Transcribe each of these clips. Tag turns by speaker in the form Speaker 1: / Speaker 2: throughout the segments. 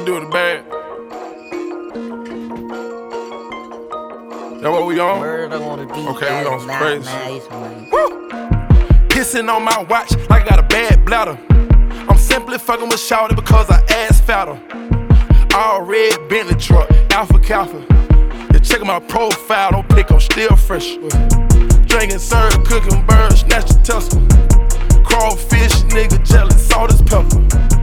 Speaker 1: do with the bag? That what we on?
Speaker 2: Word on the beat.
Speaker 1: Okay, we on some crazy.
Speaker 2: Nice, man.
Speaker 1: Woo! Kissing on my watch like I got a bad bladder. I'm simply fucking with shawty because I ass fatter. All red Bentley truck, Alpha Kappa. You checkin' my profile, don't pick, I'm still fresh. Drinking, serve, cooking birds, snatch the Tesla. Crawfish, nigga, jealous, salt is pepper.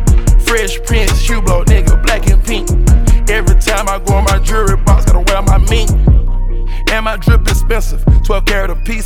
Speaker 1: Fresh Prince, Hublot, nigga, black and pink. Every time I go in my jewelry box, gotta wear my mink. And my drip expensive, 12 karat a piece.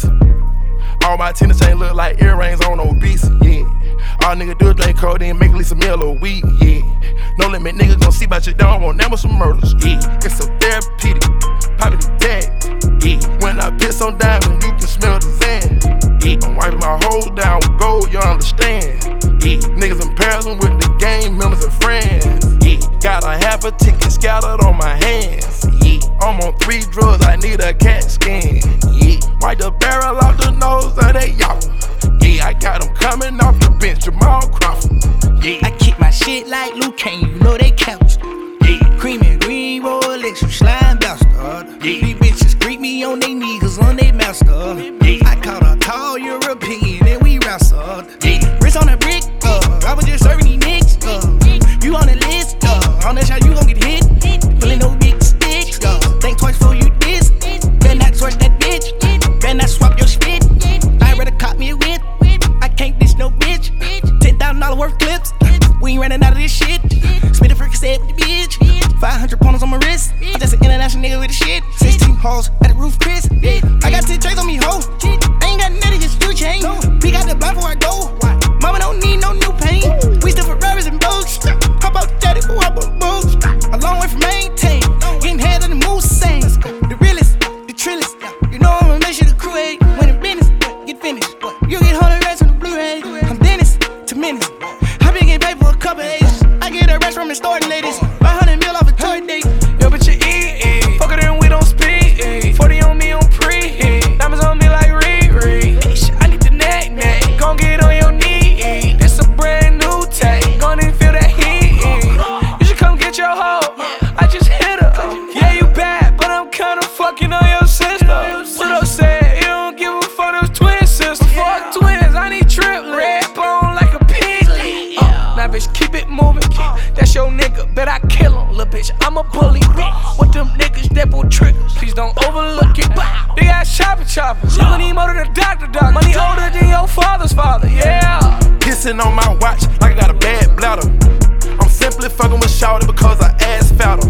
Speaker 1: All my tennis chain look like earrings on obese, yeah. All nigga do is drink codeine, make at least a meal a week, yeah. No limit, nigga gon' see about your dog, won't never some murders, yeah. It's so therapeutic, poppin' the tag, yeah. When I piss on diamond, you can smell the sand, yeah. I'm wiping my hole down with gold, you understand, yeah. Niggas in Paris with the gang members and friends, yeah. Got a half a ticket scattered on my hands, yeah. I'm on 3 drugs, I need a CAT scan, yeah. Wipe the barrel off the nose of that y'all. Yeah, I got them coming off the bench, Jamal Crawford. Yeah,
Speaker 3: I kick my shit like Luke Kane, you know they couch.
Speaker 1: yeah,
Speaker 3: Cream and green Rolex, you slime bastard.
Speaker 1: Yeah.
Speaker 3: These bitches greet me on they knees, cause I'm they master.
Speaker 1: Yeah.
Speaker 3: I caught a tall European and we wrestled.
Speaker 1: yeah.
Speaker 3: Wrist on a brick, I was just serving these nicks. You on the list, on that shot you gon' get hit. Feeling no big stick, think twice before you diss. Better not torch that bitch, better not swap your spit. I'd rather cop me a whip, I can't dish no bitch. $10,000 worth clips, we ain't running out of this shit. Spit the freaking said with the bitch, 500 pointers on my wrist. I'm just an international nigga with the shit. 16 hoes at the roof, Chris. I got 10 trays on me, ho. I ain't got nothing, just do chain. We got the blind before I go. Mama don't need no new paint. We still for Ferraris and boats. Hop out the daddy, who hop on the boats. A long way from maintain. Getting head of the moose same. The realest, the trillest. You know I'ma make sure the crew ain't. When the business get finished, you get 100 racks on the Blu-ray. I'm Dennis to Menace. I been getting paid for a couple days. I get a rest from the store ladies. 500 mil off a toy date.
Speaker 4: Yo, but you eat, fuck it and we don't speak. 40 on me on pre, diamonds on me like Riri. I need the neck, gon' get on your knee. This a brand new take, gon' even feel that heat. You should come get your hoe, I just hit her. Yeah, you bad, but I'm kinda fucking on your sister. Widow said, you don't give a fuck, those twin sisters. Fuck twins, I need triplets. Red bone like a piglet. Now bitch, keep it moving. That's your nigga, bet I kill him. Lil' bitch, I'm a bully. With them niggas that pull triggers, please don't overlook it. Big ass chopper. You don't need more than a doctor. Money older than your father's father, yeah.
Speaker 1: Kissing on my watch like I got a bad bladder. I'm simply fucking with shawty because I ass fatter.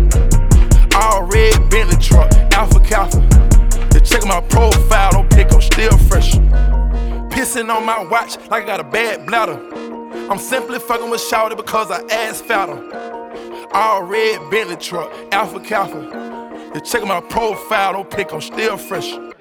Speaker 1: All red Bentley truck, Alpha Kappa. You checkin' my profile, don't pick, I'm still fresh. Pissing on my watch like I got a bad bladder. I'm simply fucking with shawty because I ass fatter. All red Bentley truck, Alpha Kappa. You checkin' my profile, don't pick, I'm still fresh.